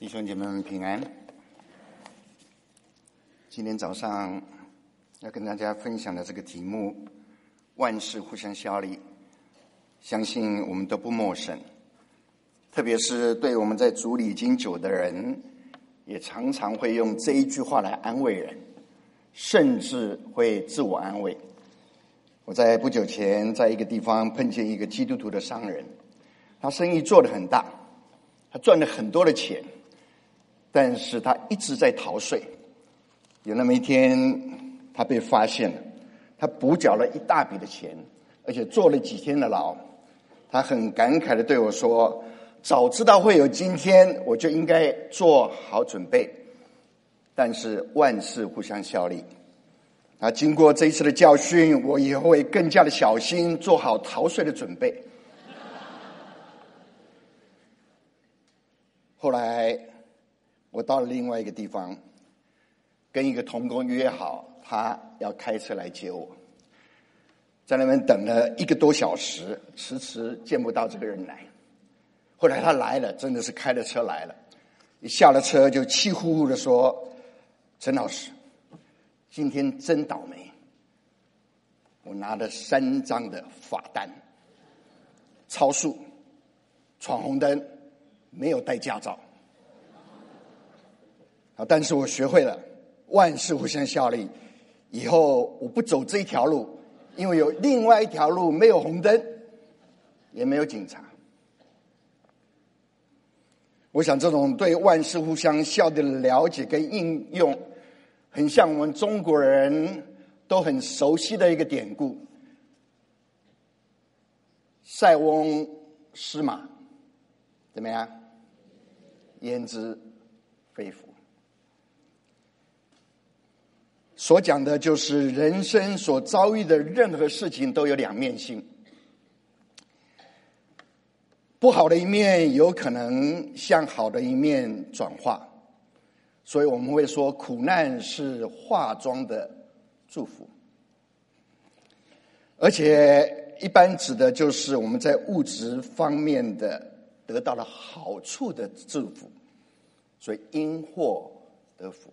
弟兄姐妹们平安。今天早上要跟大家分享的这个题目，万事互相效力，相信我们都不陌生。特别是对我们在主里已经久的人，也常常会用这一句话来安慰人，甚至会自我安慰。我在不久前在一个地方碰见一个基督徒的商人，他生意做得很大，他赚了很多的钱，但是他一直在逃税。有那么一天他被发现了，他补缴了一大笔的钱，而且坐了几天的牢。他很感慨地对我说，早知道会有今天，我就应该做好准备。但是万事互相效力，经过这一次的教训，我以后会更加的小心，做好逃税的准备。后来我到了另外一个地方，跟一个同工约好，他要开车来接我。在那边等了1个多小时，迟迟见不到这个人来。后来他来了，真的是开了车来了，一下了车就气呼呼地说，陈老师，今天真倒霉，我拿了3张的罚单，超速、闯红灯，没有带驾照。但是我学会了万事互相效力，以后我不走这一条路，因为有另外一条路，没有红灯，也没有警察。我想这种对万事互相效力的了解跟应用，很像我们中国人都很熟悉的一个典故，塞翁失马，怎么样？焉知非福。所讲的就是人生所遭遇的任何事情都有两面性，不好的一面有可能向好的一面转化，所以我们会说苦难是化妆的祝福，而且一般指的就是我们在物质方面的得到了好处的祝福，所以因祸得福。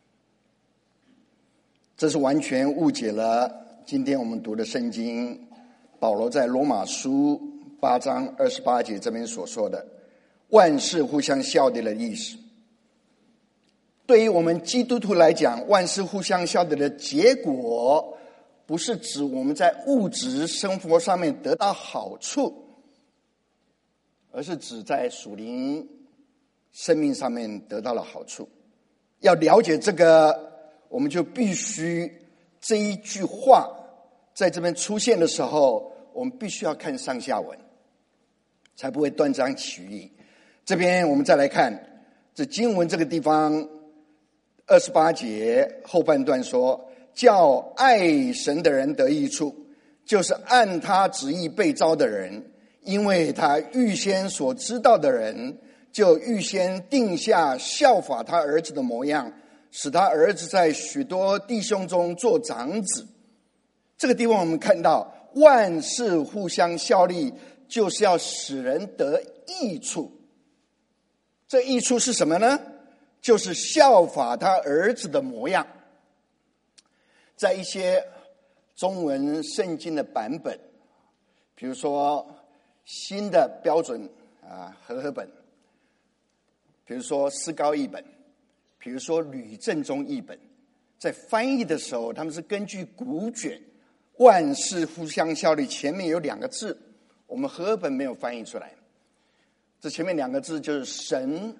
这是完全误解了今天我们读的圣经，保罗在罗马书8章28节这边所说的万事互相效力的意思。对于我们基督徒来讲，万事互相效力的结果，不是指我们在物质生活上面得到好处，而是指在属灵生命上面得到了好处。要了解这个，我们就必须这一句话在这边出现的时候，我们必须要看上下文，才不会断章取义。这边我们再来看这经文这个地方28节后半段说，叫爱神的人得益处，就是按他旨意被召的人，因为他预先所知道的人，就预先定下效法他儿子的模样，使他儿子在许多弟兄中做长子。这个地方我们看到万事互相效力，就是要使人得益处。这益处是什么呢？就是效法他儿子的模样。在一些中文圣经的版本，比如说新的标准和合本，比如说思高译本，比如说吕正中译本，在翻译的时候，他们是根据古卷万事互相效力前面有2个字，我们和合本没有翻译出来。这前面2个字就是神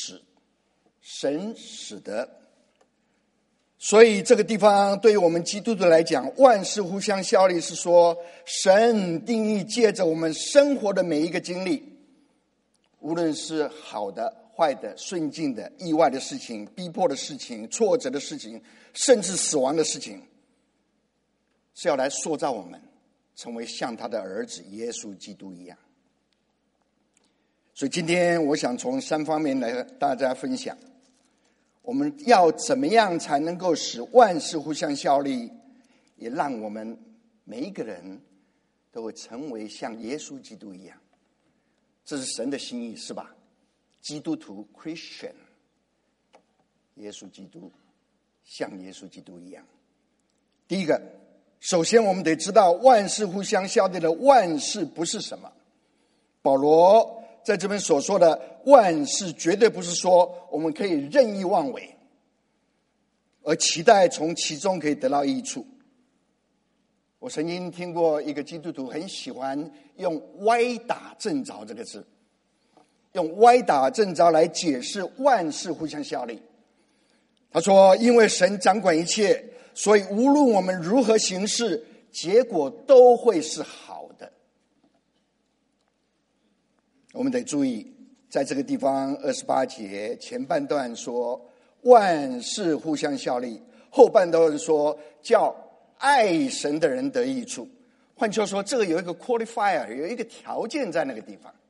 使得。所以这个地方对于我们基督徒来讲，万事互相效力是说，神定义借着我们生活的每一个经历，无论是好的坏的、顺境的、意外的事情、逼迫的事情、挫折的事情，甚至死亡的事情，是要来塑造我们成为像他的儿子耶稣基督一样。所以今天我想从3方面来和大家分享，我们要怎么样才能够使万事互相效力，也让我们每一个人都会成为像耶稣基督一样。这是神的心意，是吧？ 基督徒 Christian， 耶稣基督像耶稣基督一样。第一个，首先我们得知道万事互相效力的万事不是什么。保罗在这边所说的万事绝对不是说我们可以任意妄为，而期待从其中可以得到益处。我曾经听过一个基督徒很喜欢用歪打正着这个字，用歪打正着来解释万事互相效力。他说，因为神掌管一切，所以无论我们如何行事，结果都会是好的。我们得注意，在这个地方28节前半段说万事互相效力，后半段说叫爱神的人得益处。换句话说，这个有一个 qualifier， 有一个条件在那个地方。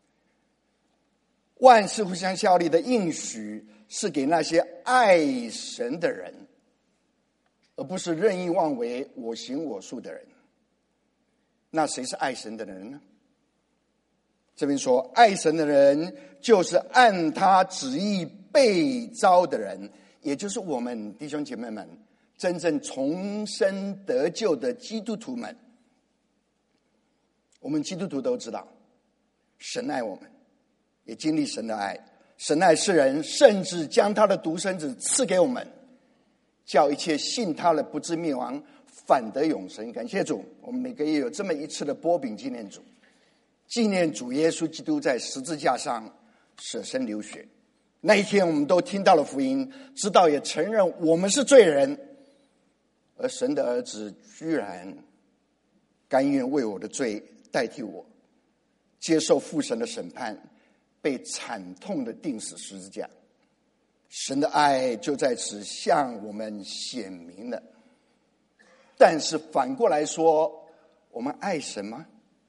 万事互相效力的应许是给那些爱神的人，而不是任意妄为我行我素的人。那谁是爱神的人呢？这边说爱神的人就是按他旨意被召的人，也就是我们弟兄姐妹们，真正重生得救的基督徒们。我们基督徒都知道神爱我们，也经历神的爱。神爱世人，甚至将他的独生子赐给我们，叫一切信他的不至灭亡，反得永生。感谢主，我们每个月有这么一次的波饼纪念主，纪念主耶稣基督在十字架上舍身流血。那一天我们都听到了福音，知道也承认我们是罪人，而神的儿子居然甘愿为我的罪代替我，接受父神的审判，被惨痛的钉死十字架。神的爱就在此向我们显明了。但是反过来说，我们爱神吗？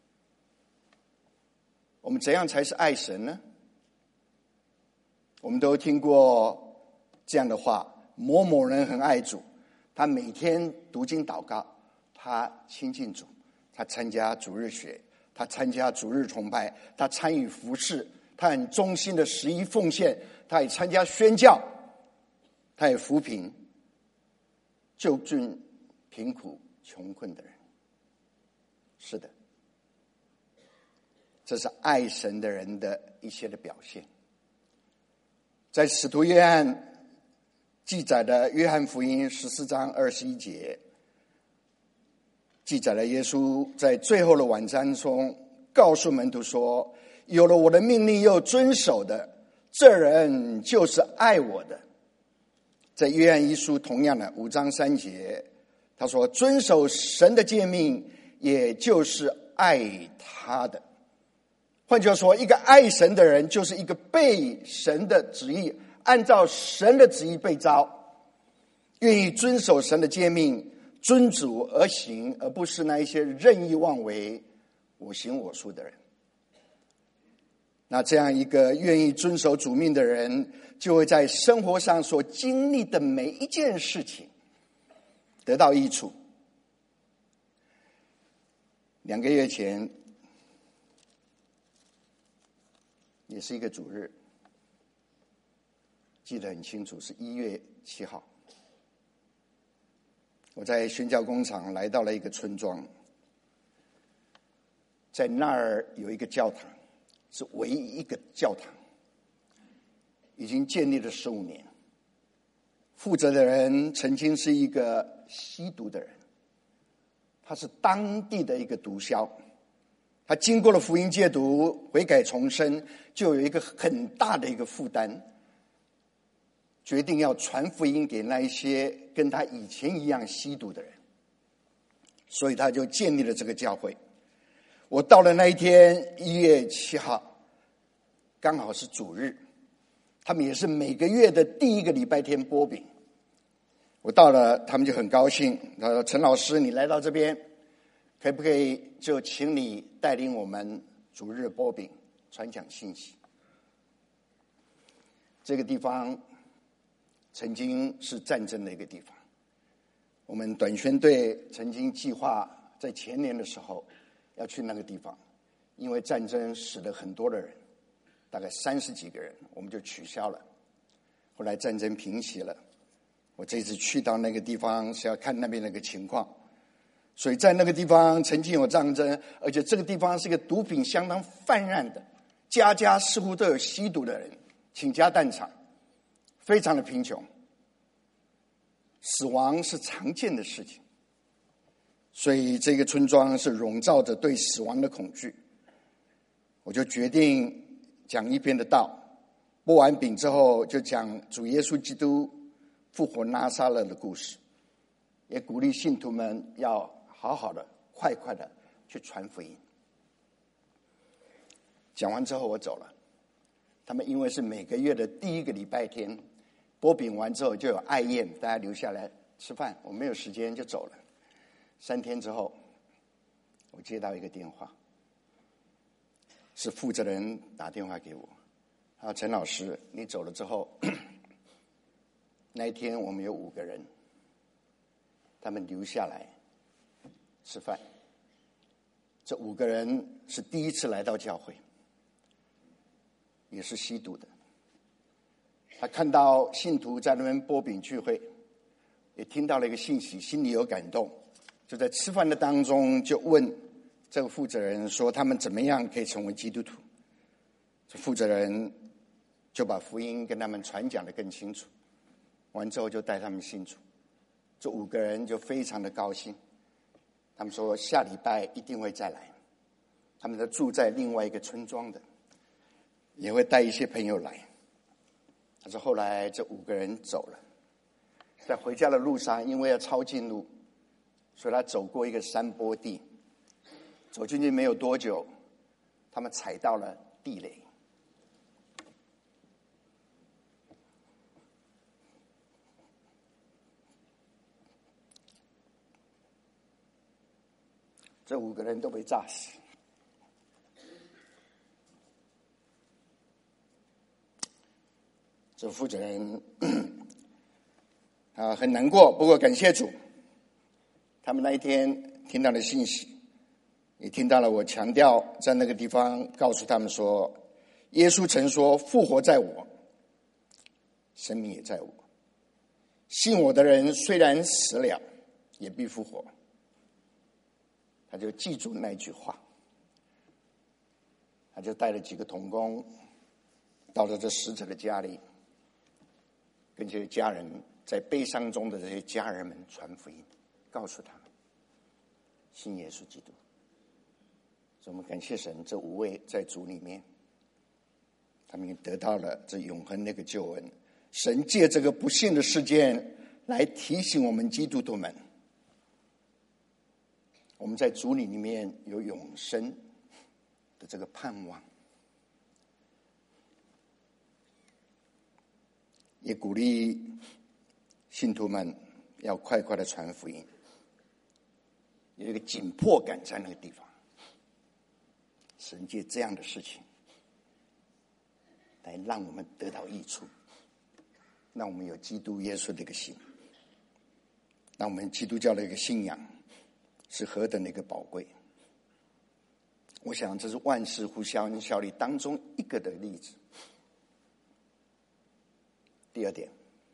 我们怎样才是爱神呢？我们都听过这样的话，某某人很爱主，他每天读经祷告，他亲近主，他参加主日学，他参加主日崇拜，他参与服事，他很忠心的十一奉献，他也参加宣教，他也扶贫救助贫苦穷困的人。是的，这是爱神的人的一些的表现。在使徒约翰记载的约翰福音14章21节，记载了耶稣在最后的晚餐中告诉门徒说，有了我的命令又遵守的，这人就是爱我的。在约翰一书同样的5章3节，他说，遵守神的诫命，也就是爱他的。换句话说，一个爱神的人就是一个被神的旨意，按照神的旨意被召，愿意遵守神的诫命，遵主而行，而不是那一些任意妄为我行我素的人。那这样一个愿意遵守主命的人，就会在生活上所经历的每一件事情得到益处。2个月前，也是一个主日，记得很清楚，是1月7号。我在宣教工厂来到了一个村庄，在那儿有一个教堂，是唯一一个教堂，已经建立了15年。负责的人曾经是一个吸毒的人，他是当地的一个毒枭。他经过了福音戒毒，悔改重生，就有一个很大的一个负担，决定要传福音给那一些跟他以前一样吸毒的人，所以他就建立了这个教会。我到了那一天1月7号，刚好是主日，他们也是每个月的第一个礼拜天播饼。我到了，他们就很高兴，他说，陈老师你来到这边，可不可以就请你带领我们主日播饼传讲信息。这个地方曾经是战争的一个地方，我们短宣队曾经计划在前年的时候要去那个地方，因为战争死了很多的人， 大概30几个人，我们就取消了。后来战争平息了，我这次去到那个地方是要看那边那个情况，所以在那个地方曾经有战争，而且这个地方是一个毒品相当泛滥的，家家似乎都有吸毒的人，倾家荡产，非常的贫穷，死亡是常见的事情，所以这个村庄是笼罩着对死亡的恐惧。我就决定讲一篇的道，播完饼之后就讲主耶稣基督复活拿撒勒的故事，也鼓励信徒们要好好的快快的去传福音。讲完之后我走了，他们因为是每个月的第一个礼拜天，播饼完之后就有爱宴，大家留下来吃饭，我没有时间就走了。3天之后我接到一个电话，是负责人打电话给我，他说陈老师你走了之后那一天我们有5个人，他们留下来吃饭，这5个人是第一次来到教会，也是吸毒的。他看到信徒在那边播饼聚会，也听到了一个信息，心里有感动，就在吃饭的当中就问这个负责人说他们怎么样可以成为基督徒。这负责人就把福音跟他们传讲得更清楚，完之后就带他们信主。这5个人就非常的高兴，他们说下礼拜一定会再来，他们都住在另外一个村庄的，也会带一些朋友来。但是后来这5个人走了，在回家的路上因为要抄近路，所以他走过一个山坡地，走进去没有多久，他们踩到了地雷。这5个人都被炸死。这负责人很难过，不过感谢主，他们那一天听到了信息，也听到了我强调在那个地方告诉他们说，耶稣曾说复活在我，生命也在我，信我的人虽然死了也必复活。他就记住那句话，他就带了几个同工到了这死者的家里，跟这些家人在悲伤中的这些家人们传福音，告诉他们信耶稣基督。所以我们感谢神，这5位在主里面，他们也得到了这永恒那个救恩。神借这个不幸的事件来提醒我们基督徒们，我们在主里面有永生的这个盼望，也鼓励信徒们要快快的传福音，有一个紧迫感在那个地方。神借这样的事情来让我们得到益处，让我们有基督耶稣的一个心，让我们基督教的一个信仰是何等的一个宝贵。我想这是万事互相效力当中一个的例子。第2点，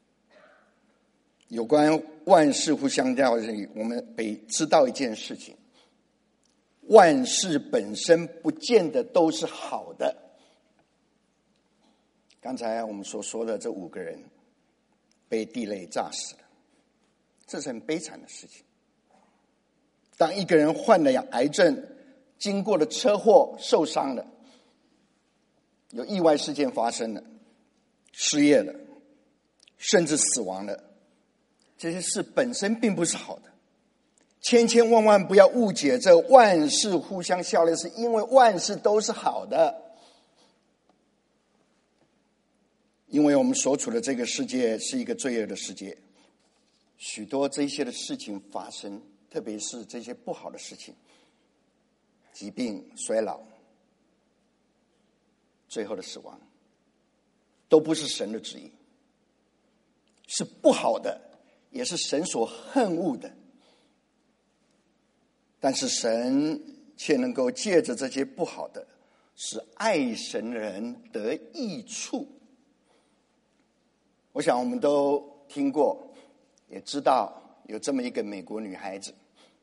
有关万事互相效力，我们得知道一件事情，万事本身不见得都是好的。刚才我们所说的这5个人被地雷炸死了，这是很悲惨的事情。当一个人患了癌症，经过了车祸受伤了，有意外事件发生了，失业了，甚至死亡了，这些事本身并不是好的。千千万万不要误解，这万事互相效力，是因为万事都是好的。因为我们所处的这个世界是一个罪恶的世界，许多这些的事情发生，特别是这些不好的事情，疾病、衰老，最后的死亡，都不是神的旨意，是不好的，也是神所恨恶的。但是神却能够借着这些不好的， 使爱神的人得益处。我想我们都听过，也知道有这么一个美国女孩子，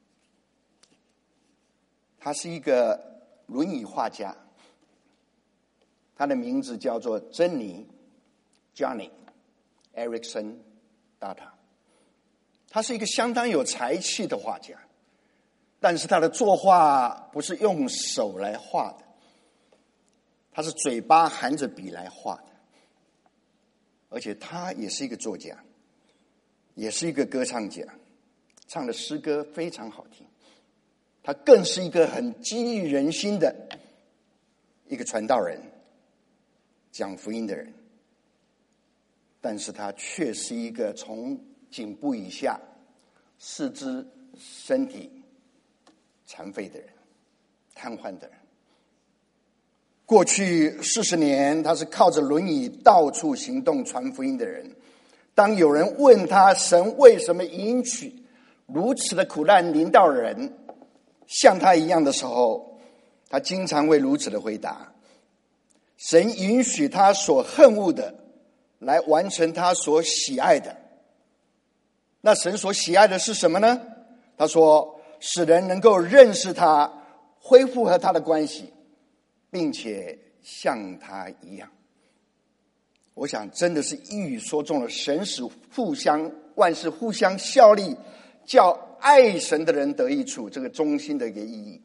她是一个轮椅画家，她的名字叫做珍妮 Johnny Erickson Data。她是一个相当有才气的画家，但是她的作画不是用手来画的，她是嘴巴含着笔来画的。而且她也是一个作家，也是一个歌唱家，唱的诗歌非常好听。她更是一个很激励人心的一个传道人，讲福音的人。但是她却是一个从颈部以下四肢身体残废的人，瘫痪的人。过去40年，他是靠着轮椅到处行动传福音的人。当有人问他神为什么允许如此的苦难临到人像他一样的时候，他经常会如此的回答：神允许他所恨恶的来完成他所喜爱的。那神所喜爱的是什么呢？他说，使人能够认识他，恢复和他的关系，并且像他一样。我想真的是一语说中了神使万事互相效力，叫爱神的人得益处这个中心的一个意义。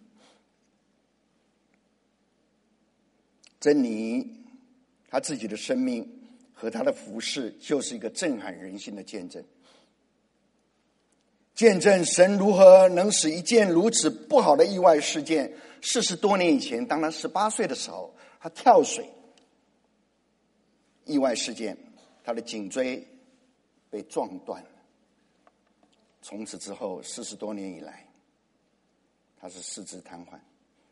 珍妮他自己的生命和他的服事就是一个震撼人心的见证，见证神如何能使一件如此不好的意外事件，40多年以前，当他18岁的时候，他跳水，意外事件，他的颈椎被撞断了。从此之后40多年以来，他是四肢瘫痪，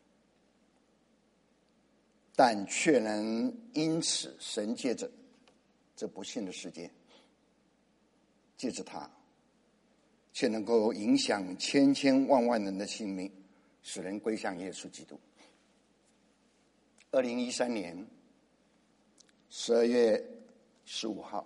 但却能因此神借着这不幸的事件，借着他，却能够影响千千万万人的性命，使人归向耶稣基督。2013年12月15号，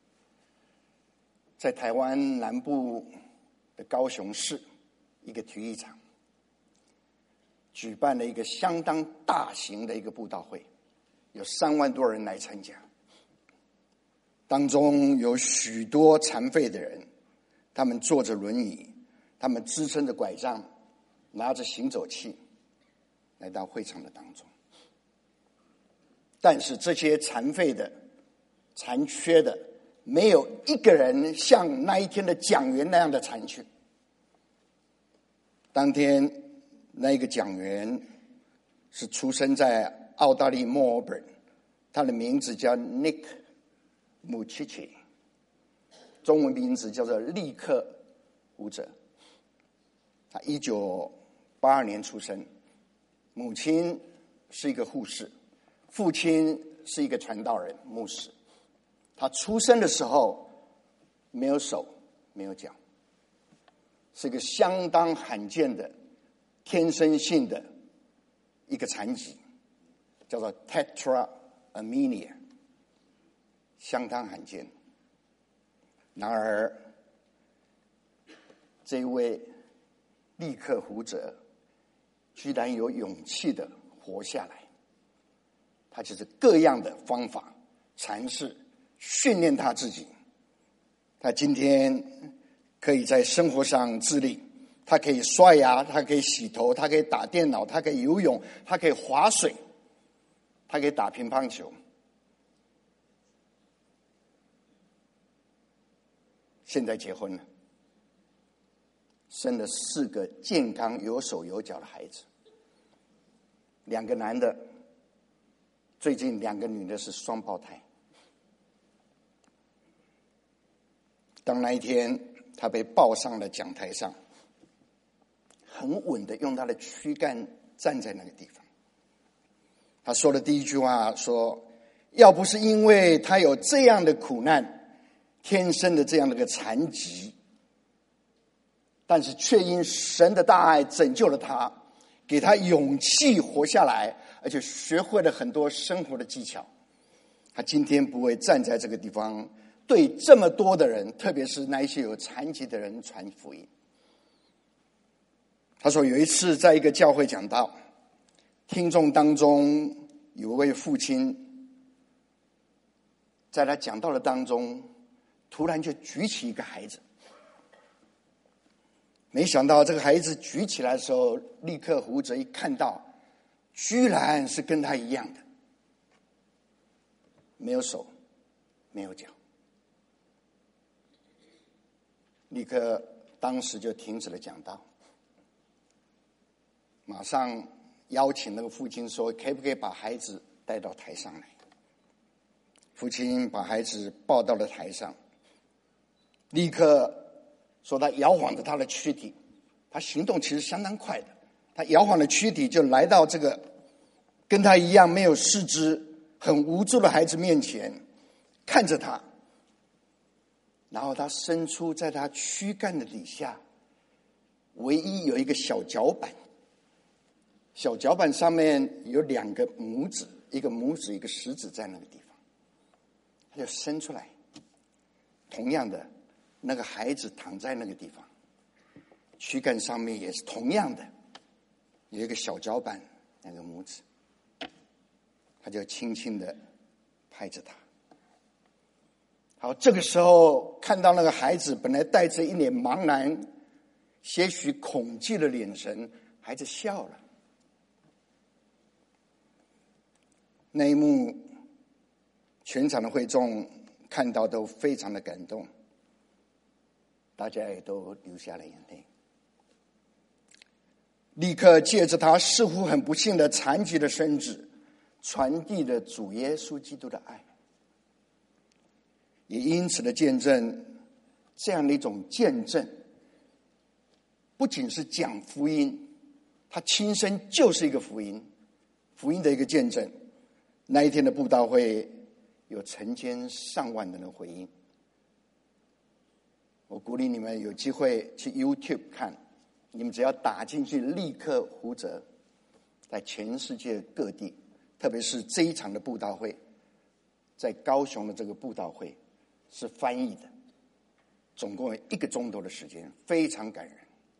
在台湾南部的高雄市一个体育场举办了一个相当大型的一个布道会，有3万多人来参加，当中有许多残废的人，他们坐着轮椅，他们支撑着拐杖，拿着行走器来到会场的当中。但是这些残废的、残缺的，没有一个人像那一天的讲员那样的残缺。当天那一个讲员是出生在澳大利亚墨尔本，他的名字叫 Nick Muchichi， 中文名字叫做利克胡哲。他1982年出生，母亲是一个护士，父亲是一个传道人牧师。他出生的时候没有手没有脚，是一个相当罕见的天生性的一个残疾，叫做 tetraanemia， 相当罕见。然而这位利克胡哲居然有勇气的活下来，他就是各样的方法尝试训练他自己。他今天可以在生活上自立，他可以刷牙，他可以洗头，他可以打电脑，他可以游泳，他可以划水，他可以打乒乓球。现在结婚了，生了4个健康有手有脚的孩子，2个男的，最近2个女的是双胞胎。当那一天他被抱上了讲台上，很稳的用他的躯干站在那个地方，他说的第一句话说，要不是因为他有这样的苦难，天生的这样的一个残疾，但是却因神的大爱拯救了他，给他勇气活下来， 而且学会了很多生活的技巧。他今天不会站在这个地方对这么多的人，特别是那一些有残疾的人传福音。他说有一次在一个教会讲道，听众当中有一位父亲，在他讲道的当中突然就举起一个孩子，没想到这个孩子举起来的时候，立刻胡哲一看到，居然是跟他一样的，没有手没有脚，立刻当时就停止了讲道，马上邀请那个父亲说，可不可以把孩子带到台上来。父亲把孩子抱到了台上，立刻说他摇晃着他的躯体，他行动其实相当快的，他摇晃的躯体就来到这个跟他一样没有四肢很无助的孩子面前，看着他，然后他伸出在他躯干的底下唯一有一个小脚板，小脚板上面有2个拇指，一个拇指一个食指在那个地方，他就伸出来。同样的，那个孩子躺在那个地方，躯干上面也是同样的有一个小脚板，那个拇指，他就轻轻的拍着他。好，这个时候看到那个孩子本来带着一脸茫然些许恐惧的眼神，孩子笑了。那一幕全场的会众看到都非常的感动，大家也都流下了眼泪。立刻借着他似乎很不幸的残疾的身子，传递了主耶稣基督的爱，也因此的见证，这样的一种见证不仅是讲福音，他亲身就是一个福音的一个见证。那一天的布道会有成千上万的人回应。我鼓励你们有机会去 YouTube 看，你们只要打进去立刻胡哲，在全世界各地，特别是这一场的布道会，在高雄的这个布道会是翻译的，总共有1个钟头的时间，非常感人。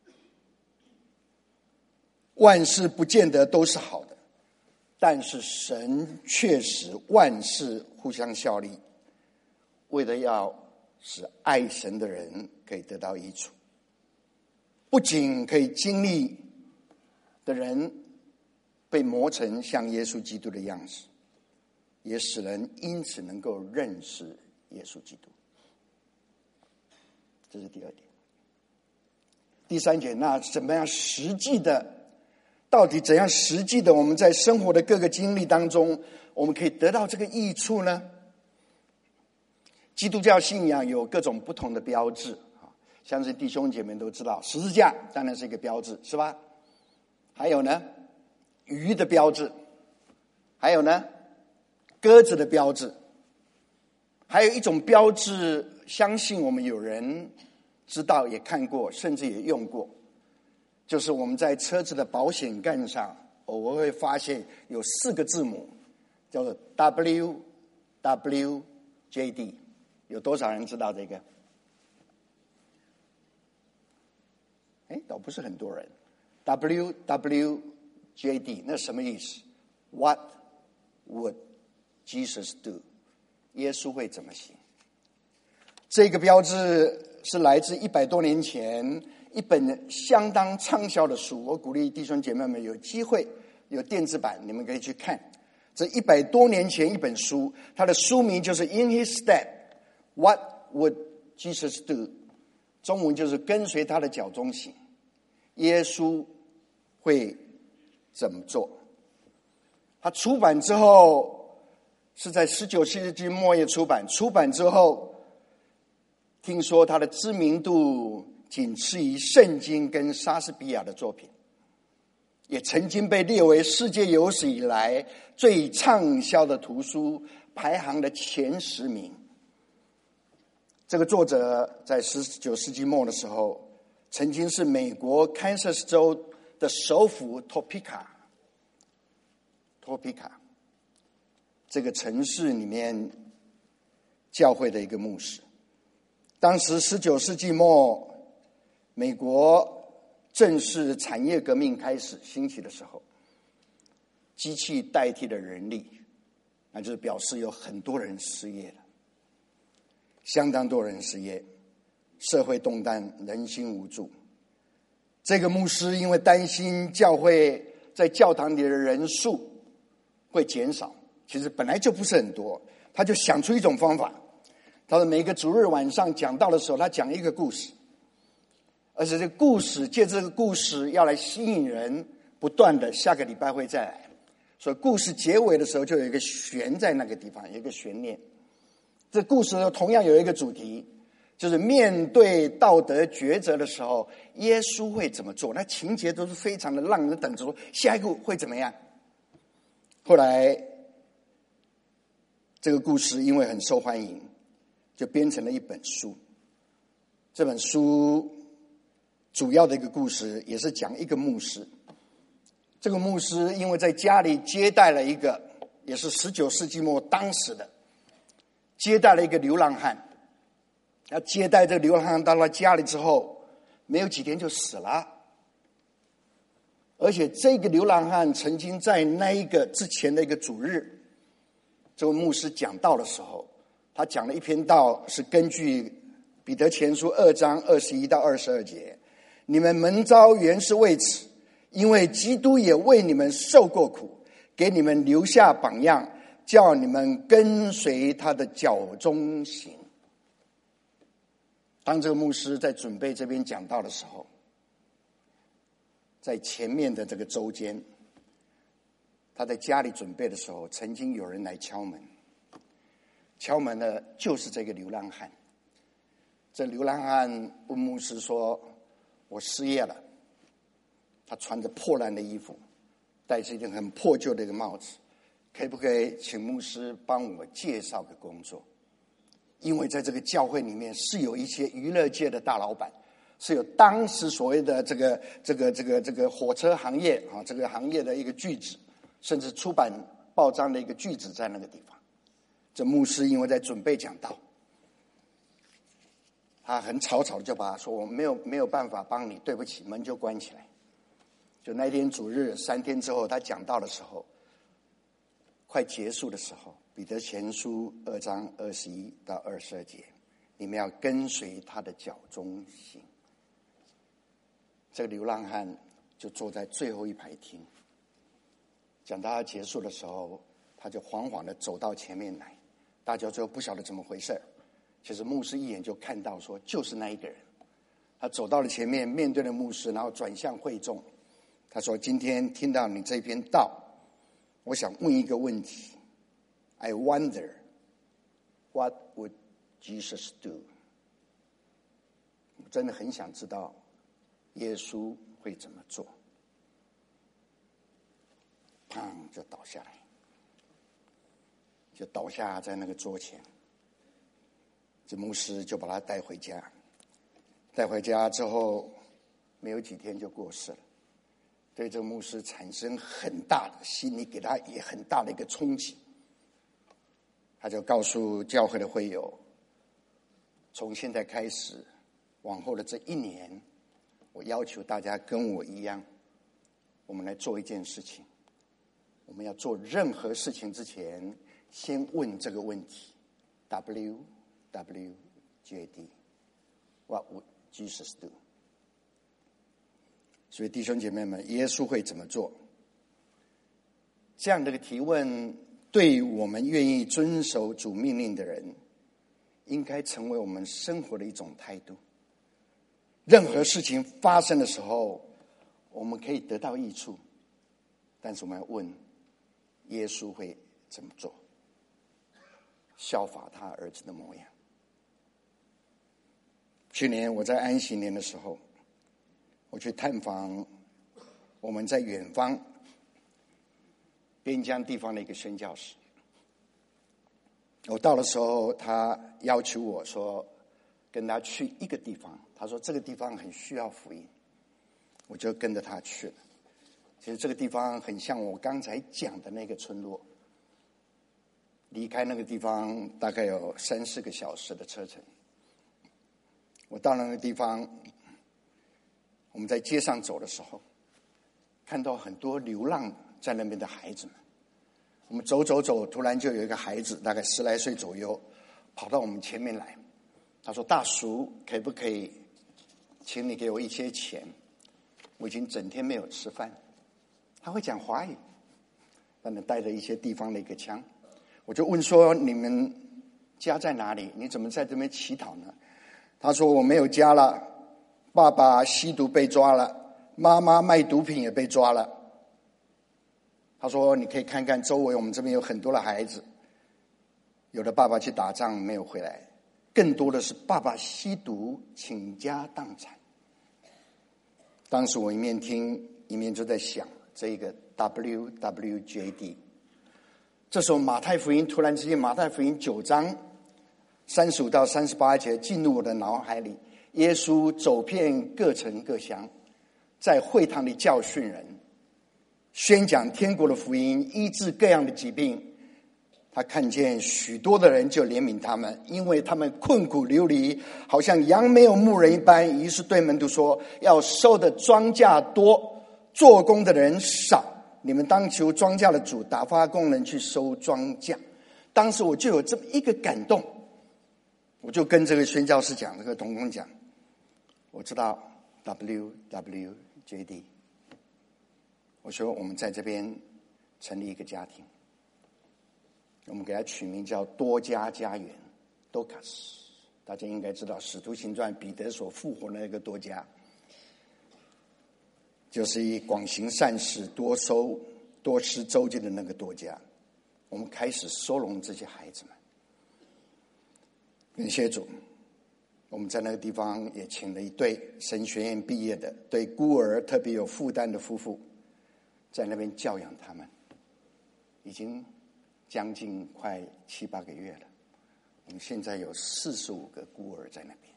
万事不见得都是好的，但是神确实万事互相效力，为了要使爱神的人可以得到益处。不仅可以经历的人被磨成像耶稣基督的样式，也使人因此能够认识耶稣基督。这是第2点。第3点，那怎么样实际的，到底怎样实际的我们在生活的各个经历当中，我们可以得到这个益处呢？基督教信仰有各种不同的标志，相信弟兄姐妹都知道，十字架当然是一个标志，是吧？还有呢，鱼的标志，还有呢，鸽子的标志，还有一种标志，相信我们有人知道，也看过，甚至也用过，就是我们在车子的保险杠上偶尔会发现有4个字母，叫做 WWJD。有多少人知道这个？倒不是很多人。WWJD 那什么意思？ What would Jesus do？ 耶稣会怎么行？这个标志是来自100多年前一本相当畅销的书，我鼓励弟兄姐妹们有机会有电子版，你们可以去看。这100多年前一本书，它的书名就是 In His Step，What would Jesus do？ 中文就是跟随他的脚中行，耶稣会怎么做？他出版之后是在19世纪末叶出版，出版之后听说他的知名度仅次于圣经跟莎士比亚的作品，也曾经被列为世界有史以来最畅销的图书排行的前10名。这个作者在19世纪末的时候，曾经是美国堪萨斯州的首府托皮卡托皮卡这个城市里面教会的一个牧师。当时19世纪末，美国正式产业革命开始兴起的时候，机器代替了人力，那就是表示有很多人失业了，相当多人失业，社会动荡，人心无助。这个牧师因为担心教会在教堂里的人数会减少，其实本来就不是很多，他就想出一种方法。他说每个主日晚上讲道的时候，他讲一个故事，而且这个故事借这个故事要来吸引人，不断的下个礼拜会再来。所以故事结尾的时候就有一个悬在那个地方，有一个悬念。这故事同样有一个主题，就是面对道德抉择的时候，耶稣会怎么做？那情节都是非常的让人等着说下一步会怎么样。后来这个故事因为很受欢迎，就编成了一本书。这本书主要的一个故事也是讲一个牧师。这个牧师因为在家里接待了一个，也是19世纪末当时的，接待了一个流浪汉。他接待这个流浪汉到了家里之后，没有几天就死了。而且这个流浪汉曾经在那一个之前的一个主日，这位牧师讲道的时候，他讲了一篇道，是根据彼得前书2章21到22节，你们蒙召原是为此，因为基督也为你们受过苦，给你们留下榜样，叫你们跟随他的脚中行。当这个牧师在准备这边讲道的时候，在前面的这个周间，他在家里准备的时候，曾经有人来敲门。敲门的就是这个流浪汉。这流浪汉问牧师说，我失业了。他穿着破烂的衣服，戴着一顶很破旧的一个帽子，可不可以请牧师帮我介绍个工作？因为在这个教会里面是有一些娱乐界的大老板，是有当时所谓的这个火车行业啊，这个行业的一个巨子，甚至出版报章的一个巨子在那个地方。这牧师因为在准备讲道，他很草草的就把他说我没有办法帮你，对不起，门就关起来。就那天主日3天之后，他讲道的时候，快结束的时候，彼得前书2章21到22节，你们要跟随他的脚中行。这个流浪汉就坐在最后一排听，讲到他结束的时候，他就缓缓的走到前面来，大家最后不晓得怎么回事，其实牧师一眼就看到说就是那一个人。他走到了前面，面对了牧师，然后转向会众，他说，今天听到你这篇道，我想问一个问题， I wonder what would Jesus do？ 我真的很想知道耶稣会怎么做。砰，就倒下来，就倒下在那个桌前。这牧师就把他带回家，带回家之后没有几天就过世了。对这个牧师产生很大的心理，给他也很大的一个冲击。他就告诉教会的会友，从现在开始往后的这1年，我要求大家跟我一样，我们来做一件事情。我们要做任何事情之前，先问这个问题 WWJD What would Jesus do？ 所以弟兄姐妹们，耶稣会怎么做？这样的一个提问，对我们愿意遵守主命令的人，应该成为我们生活的一种态度。任何事情发生的时候，我们可以得到益处，但是我们要问耶稣会怎么做，效法他儿子的模样。去年我在安息年的时候，我去探访我们在远方边疆地方的一个宣教士。我到的时候，他要求我说跟他去一个地方，他说这个地方很需要福音，我就跟着他去了。 其实这个地方很像我刚才讲的那个村落，离开那个地方大概有3-4个小时的车程。我到那个地方，我们在街上走的时候，看到很多流浪在那边的孩子们。我们走，突然就有一个孩子，大概10来岁左右，跑到我们前面来。他说：“大叔，可不可以请你给我一些钱？我已经整天没有吃饭。”他会讲华语，但是带着一些地方的一个腔。我就问说：“你们家在哪里？你怎么在这边乞讨呢？”他说：“我没有家了，爸爸吸毒被抓了，妈妈卖毒品也被抓了。”他说：“你可以看看周围，我们这边有很多的孩子，有的爸爸去打仗没有回来，更多的是爸爸吸毒倾家荡产。”当时我一面听一面就在想这个 WWJD。 这时候马太福音突然之间，马太福音9章35到38节进入我的脑海里。耶稣走遍各城各乡，在会堂里教训人，宣讲天国的福音，医治各样的疾病。他看见许多的人，就怜悯他们，因为他们困苦流离，好像羊没有牧人一般。于是对门徒说：“要收的庄稼多，做工的人少，你们当求庄稼的主打发工人去收庄稼。”当时我就有这么一个感动，我就跟这个宣教士讲，这个同工讲，我知道 WWJD， 我说我们在这边成立一个家庭，我们给它取名叫多家家园 Dorcas。 大家应该知道使徒行传彼得所复活的那个多家，就是以广行善事多施周济的那个多家。我们开始收容这些孩子们。感谢主，我们在那个地方也请了一对神学院毕业的，对孤儿特别有负担的夫妇，在那边教养他们，已经将近快7-8个月了。我们现在有45个孤儿在那边。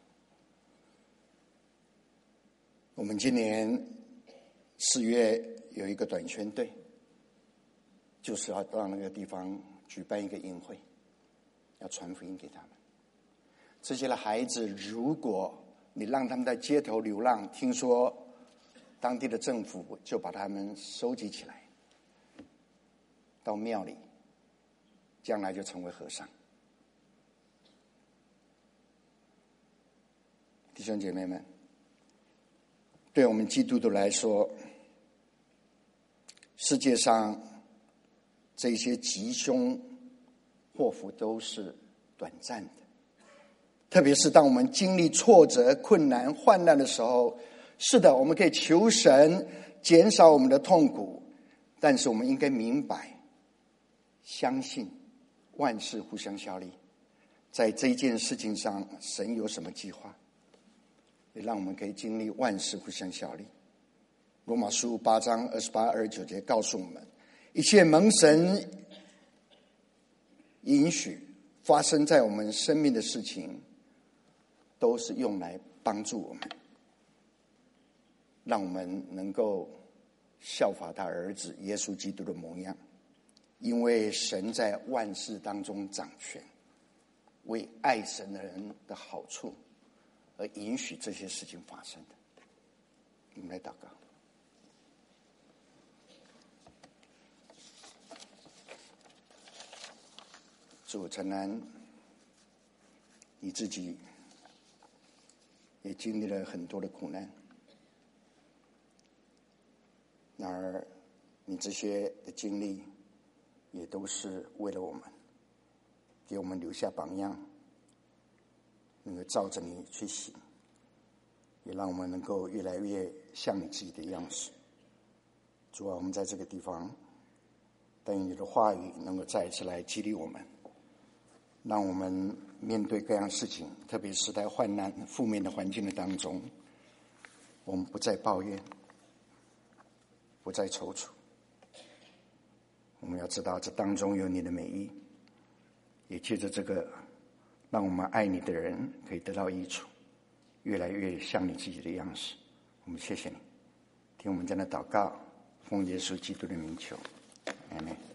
我们今年4月有一个短宣队，就是要到那个地方举办一个营会，要传福音给他们。这些的孩子，如果你让他们在街头流浪，听说当地的政府就把他们收集起来，到庙里，将来就成为和尚。弟兄姐妹们，对我们基督徒来说，世界上这些吉凶祸福都是短暂的，特别是当我们经历挫折、困难、患难的时候，是的，我们可以求神减少我们的痛苦，但是我们应该明白，相信万事互相效力。在这一件事情上，神有什么计划，也让我们可以经历万事互相效力。罗马书8章28、29节告诉我们，一切蒙神允许发生在我们生命的事情，都是用来帮助我们，让我们能够效法他儿子耶稣基督的模样。因为神在万事当中掌权，为爱神的人的好处而允许这些事情发生的。我们来祷告。主，诚然你自己也经历了很多的苦难，然而你这些的经历也都是为了我们，给我们留下榜样，能够照着你去行，也让我们能够越来越像你自己的样式。主啊，我们在这个地方，但愿你的话语能够再一次来激励我们，让我们面对各样事情，特别是在患难负面的环境的当中，我们不再抱怨，不再踌躇。我们要知道这当中有你的美意，也借着这个让我们爱你的人可以得到益处，越来越像你自己的样式。我们谢谢你，听我们这样的祷告， 奉耶稣基督的名求，阿们。